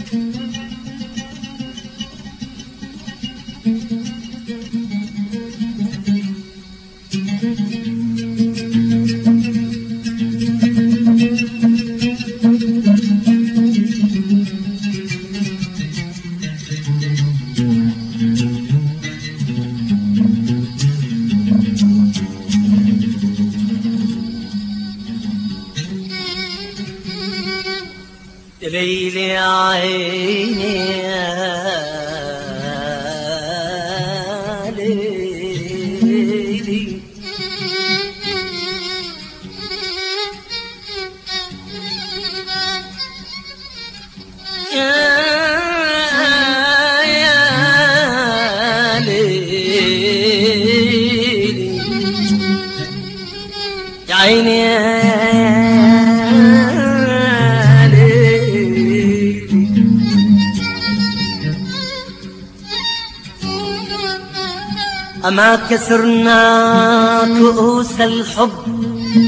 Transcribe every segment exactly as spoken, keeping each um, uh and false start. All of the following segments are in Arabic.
ليلي عيني يا ليلي يا يا ليلي يا عيني أما كسرنا كؤوس الحب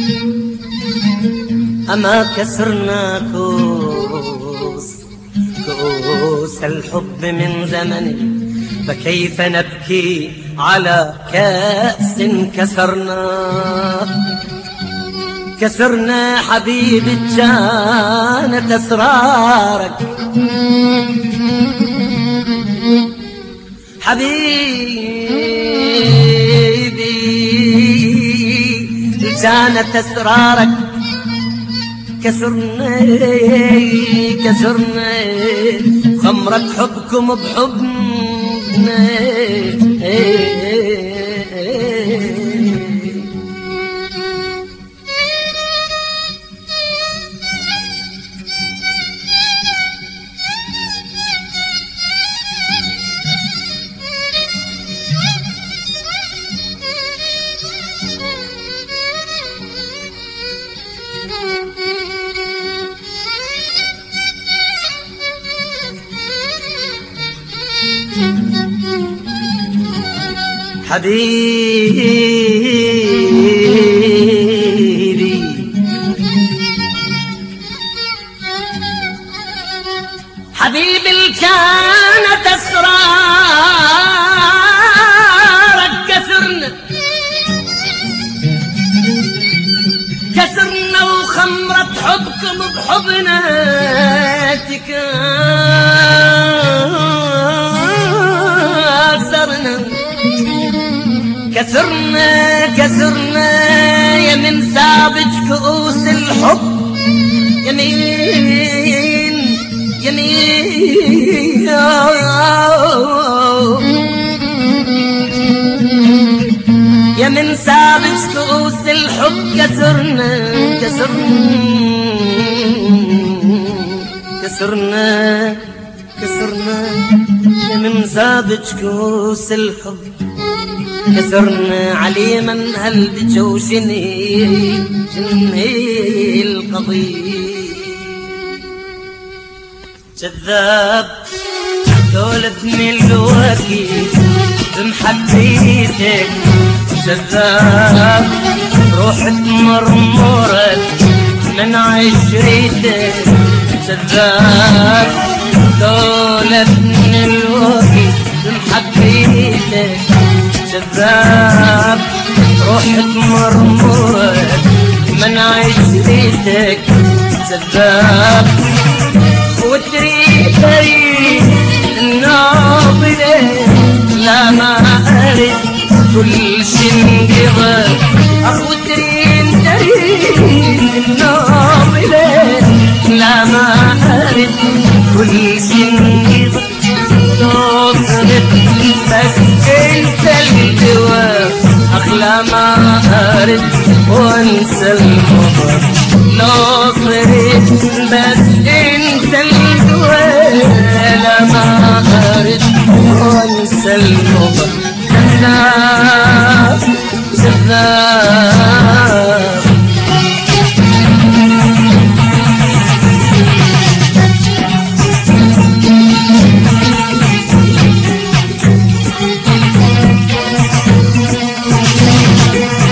أما كسرنا كؤوس كؤوس الحب من زمن فكيف نبكي على كأس كسرنا كسرنا حبيبي كانت أسرارك حبيبي كانت أسرارك كسرنا كسرنا خمرة حبكم بحبنا حبيبي حبيبي اللي كانت أسرارك كسرنا كسرنا وخمرة حبكم بحبنا تكاسرنا كسرنا كسرنا يا من ثابت كؤوس الحب يمين يمين يا من ثابت كؤوس الحب كسرنا كسرنا كسرنا كسرنا يا من ثابت كؤوس الحب كسرنا عليما هل بجوشني جني القضية جذاب دولتني الوكي بمحبيتك جذاب روحك مرمورت من عشريتك جذاب دولتني الوكي بمحبيتك جذاب روحك مرمورة من عشريتك جذاب وتريد الناظرة لا ما أرد كل شي انقضى أخو تريد الناظرة لا ما أرد كل شي انقضى توصلت بس انت الجواب اخلى ما ارد وانسى المضى لو صرت بس انت الجواب ما ارد وانسى المضى كذاب كذاب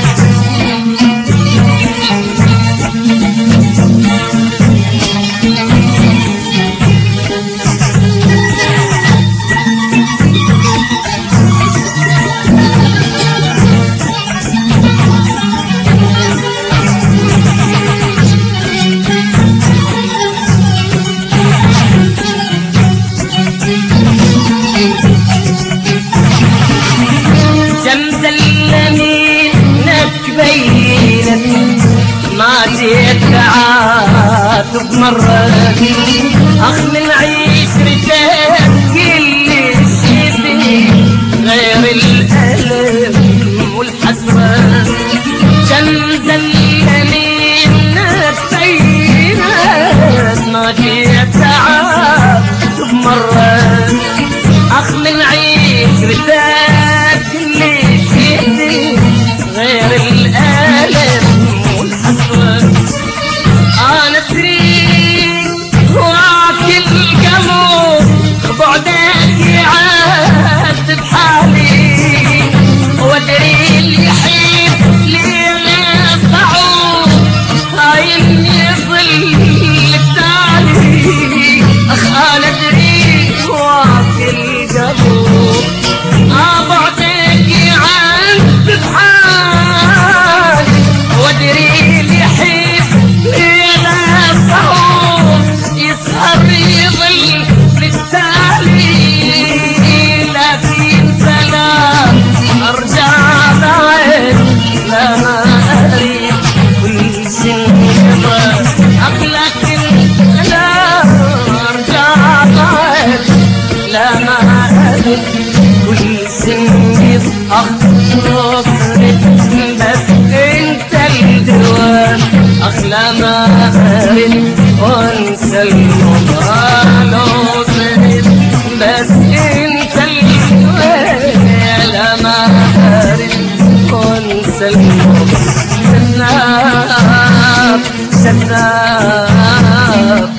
Thank you. أخ من عشرتك كل شي فيه غير الألم والحسرة كان زلني النفسيات ما جيت تعب مرة أخ من عشرتك كل شي فيه غير الألم والحسرة أنا تريد هواك القمر بعدك يعذب حالي وادري اللي يحب ليلة صعود هاي يظل التالي أخ أنا أدري هواك القمر بعدك يعذب حالي وادري اللي يحب يسهر يظل للتالي لكن سلام ارجع بعد لا ما اريد كل شيء يبغى اخلك السلام ارجع بعد لا ما اريد كل شيء يبغى اخلصك بس انت الدوام اخلى ما اريد وانسى المضال وصير بس انت الويل ما اريد وانسى المضال شناب شناب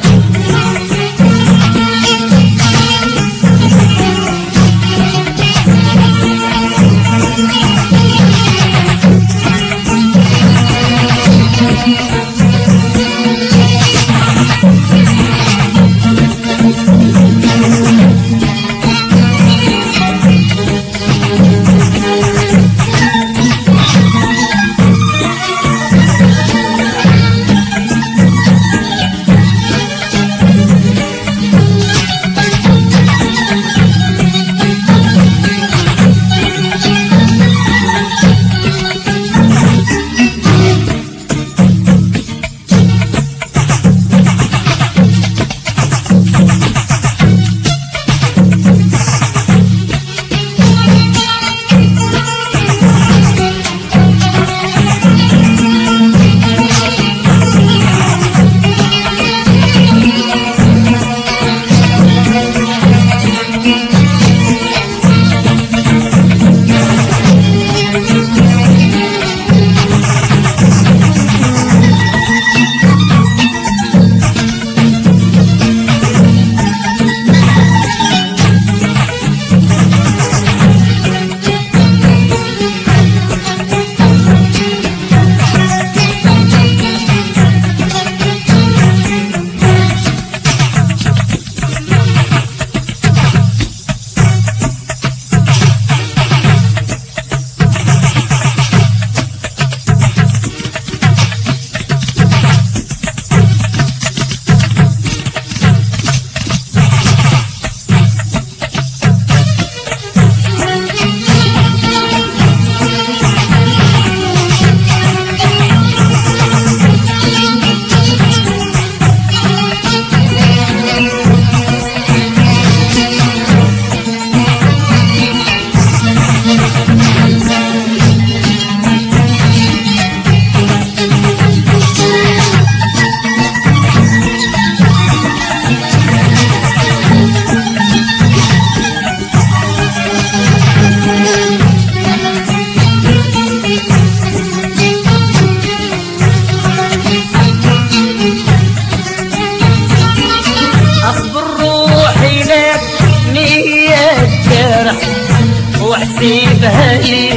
واحسبها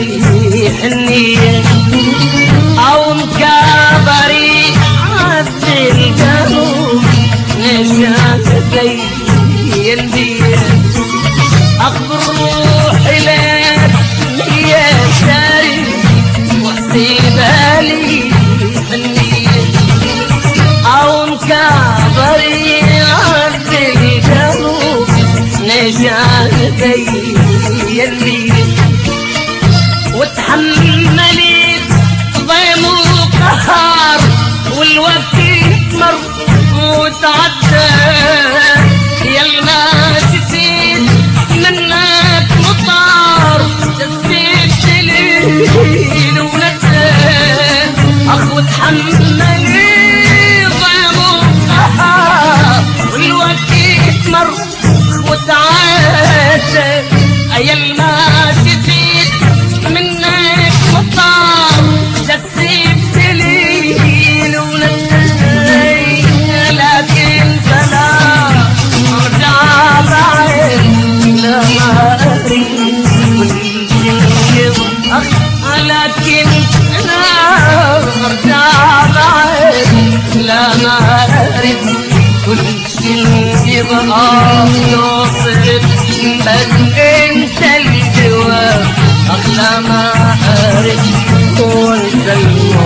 لي حنية او مكابري عبد القلب نشافتي ينبيه اخبر روحي لك يا شاري واحسبها لي حنية او مكابري عبد القلب نشافتي ينبيه وتحملت ضيم وقهر والوقت مر وتعدى عمالي ضيموها والوقت يتمر وتعاشى ايام ما تزيد منك مطار جسيت لي ولدي لكن سلام ارجع بعد لا ما اريد كل شيء اخ لكن انا ارجع بعد لا ما اريد كل شيء يبقى يوصل بس انت الجواب اغلى ما اريد وانسى